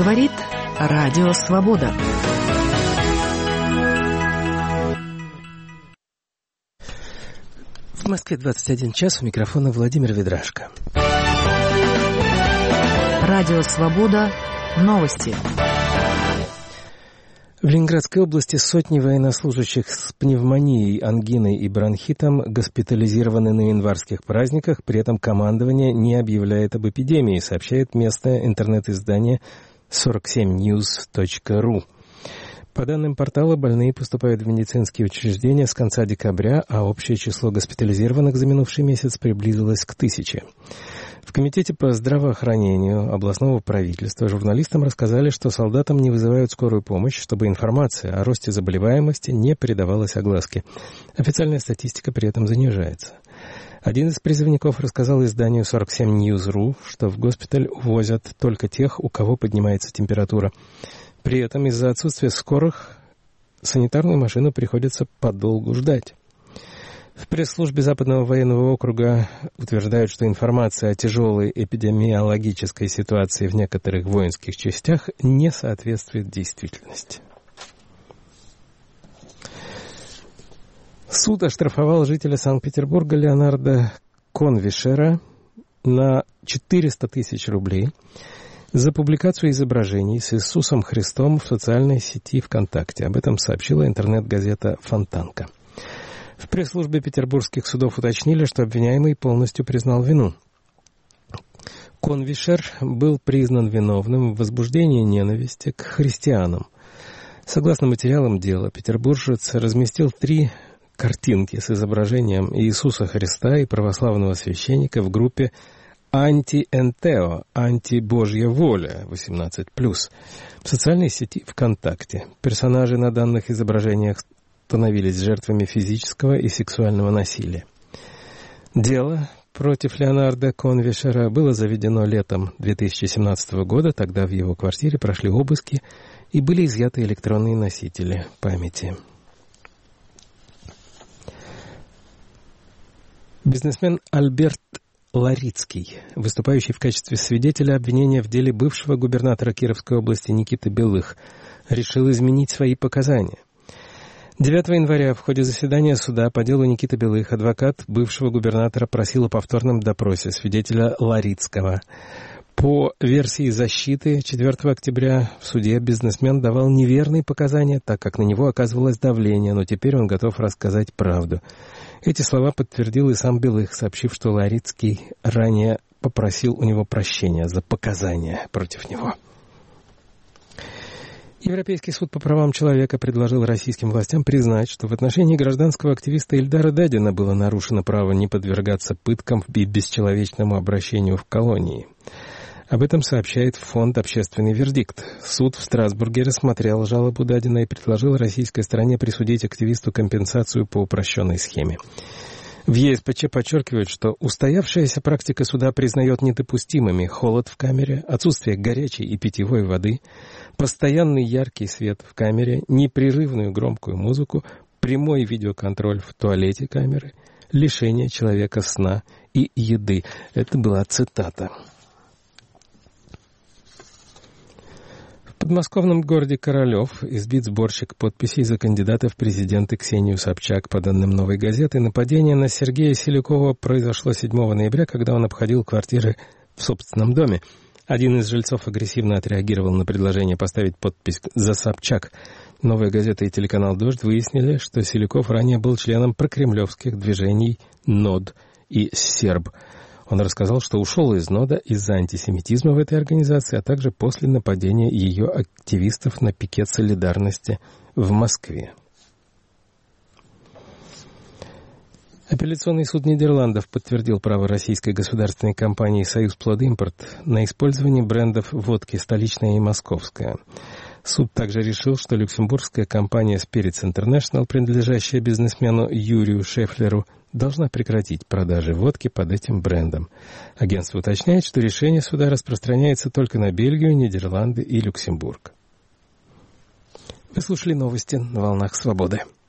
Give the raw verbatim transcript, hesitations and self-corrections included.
Говорит Радио Свобода. В Москве двадцать один час, у микрофона Владимир Ведрашко. Радио Свобода. Новости. В Ленинградской области сотни военнослужащих с пневмонией, ангиной и бронхитом госпитализированы на январских праздниках, при этом командование не объявляет об эпидемии, сообщает местное интернет-издание сорок семь ньюс точка ру. По данным портала, больные поступают в медицинские учреждения с конца декабря, а общее число госпитализированных за минувший месяц приблизилось к тысяче. В Комитете по здравоохранению областного правительства журналистам рассказали, что солдатам не вызывают скорую помощь, чтобы информация о росте заболеваемости не передавалась огласке. Официальная статистика при этом занижается. Один из призывников рассказал изданию сорок семь ньюс точка ру, что в госпиталь увозят только тех, у кого поднимается температура. При этом из-за отсутствия скорых санитарную машину приходится подолгу ждать. В пресс-службе Западного военного округа утверждают, что информация о тяжелой эпидемиологической ситуации в некоторых воинских частях не соответствует действительности. Суд оштрафовал жителя Санкт-Петербурга Леонарда Конвишера на четыреста тысяч рублей за публикацию изображений с Иисусом Христом в социальной сети ВКонтакте. Об этом сообщила интернет-газета «Фонтанка». В пресс-службе петербургских судов уточнили, что обвиняемый полностью признал вину. Конвишер был признан виновным в возбуждении ненависти к христианам. Согласно материалам дела, петербуржец разместил три картинки с изображением Иисуса Христа и православного священника в группе «Анти-Энтео», «Анти-Божья воля» восемнадцать плюс в социальной сети ВКонтакте. Персонажи на данных изображениях становились жертвами физического и сексуального насилия. Дело против Леонарда Конвишера было заведено летом две тысячи семнадцатого года. Тогда в его квартире прошли обыски и были изъяты электронные носители памяти. Бизнесмен Альберт Ларицкий, выступающий в качестве свидетеля обвинения в деле бывшего губернатора Кировской области Никиты Белых, решил изменить свои показания. девятого января в ходе заседания суда по делу Никиты Белых адвокат бывшего губернатора просил о повторном допросе свидетеля Ларицкого. По версии защиты, четвёртого октября в суде бизнесмен давал неверные показания, так как на него оказывалось давление, но теперь он готов рассказать правду. Эти слова подтвердил и сам Белых, сообщив, что Ларицкий ранее попросил у него прощения за показания против него. Европейский суд по правам человека предложил российским властям признать, что в отношении гражданского активиста Ильдара Дадина было нарушено право не подвергаться пыткам и бесчеловечному обращению в колонии. Об этом сообщает фонд «Общественный вердикт». Суд в Страсбурге рассмотрел жалобу Дадина и предложил российской стороне присудить активисту компенсацию по упрощенной схеме. В ЕСПЧ подчеркивают, что устоявшаяся практика суда признает недопустимыми холод в камере, отсутствие горячей и питьевой воды, постоянный яркий свет в камере, непрерывную громкую музыку, прямой видеоконтроль в туалете камеры, лишение человека сна и еды. Это была цитата. В подмосковном городе Королев избит сборщик подписей за кандидата в президенты Ксению Собчак. По данным «Новой газеты», нападение на Сергея Селюкова произошло седьмого ноября, когда он обходил квартиры в собственном доме. Один из жильцов агрессивно отреагировал на предложение поставить подпись за Собчак. «Новая газета» и телеканал «Дождь» выяснили, что Селюков ранее был членом прокремлевских движений «НОД» и «Серб». Он рассказал, что ушел из НОДа из-за антисемитизма в этой организации, а также после нападения ее активистов на пикет солидарности в Москве. Апелляционный суд Нидерландов подтвердил право российской государственной компании «Союзплодимпорт» на использование брендов водки «Столичная» и «Московская». Суд также решил, что люксембургская компания Spirits International, принадлежащая бизнесмену Юрию Шефлеру, должна прекратить продажи водки под этим брендом. Агентство уточняет, что решение суда распространяется только на Бельгию, Нидерланды и Люксембург. Вы слушали новости на волнах свободы.